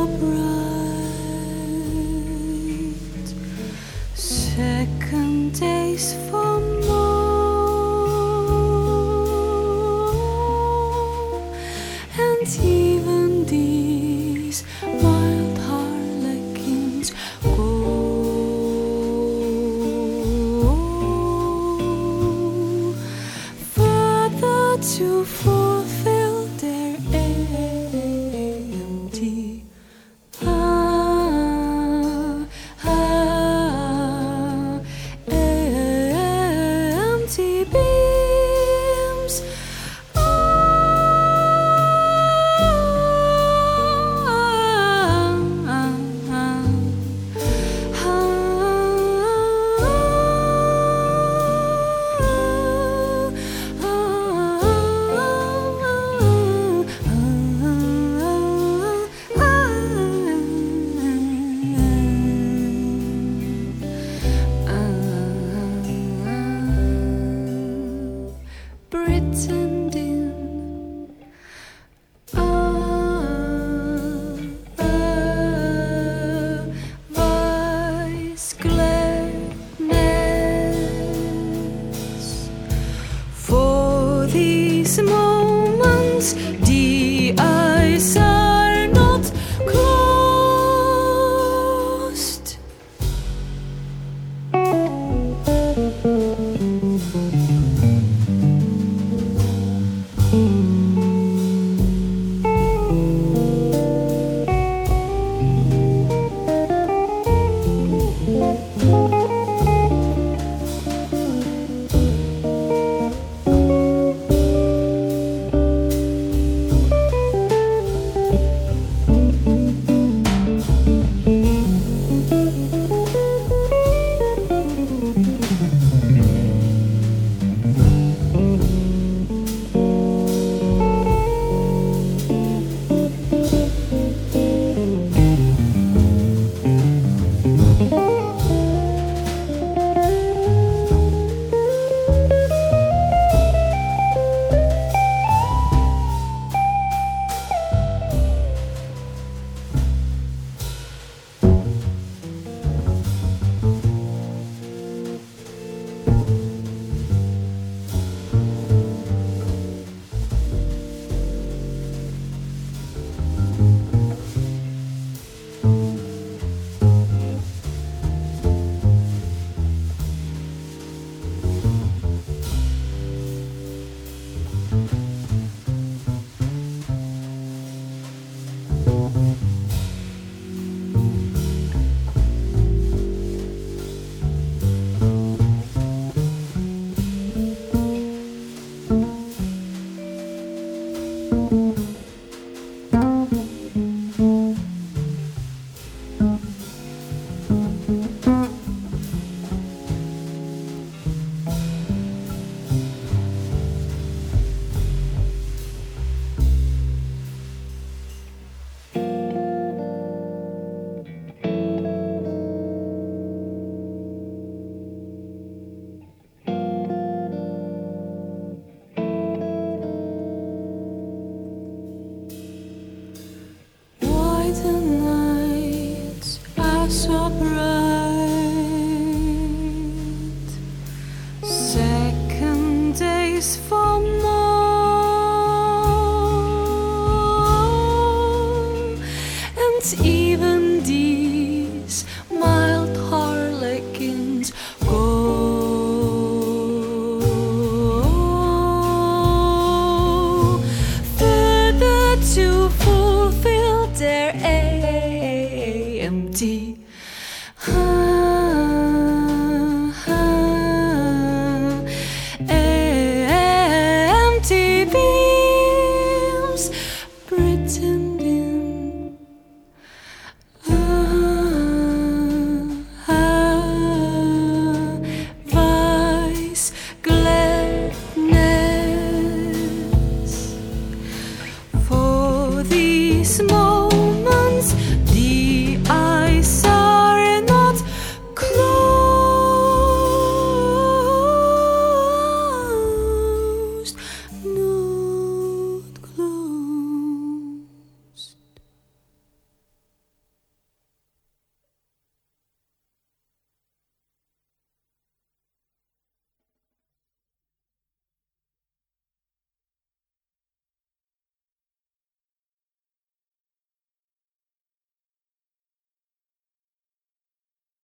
bright. Second days for more, and even these wild harlequins go further to fulfill their empty empty beams. Pretending vice gladness. For these moments the eyes are not closed. The nights are so bright. Second days for more, and even these mild harlequins go further to fulfill their empty empty beams, pretending vice gladness. For these moments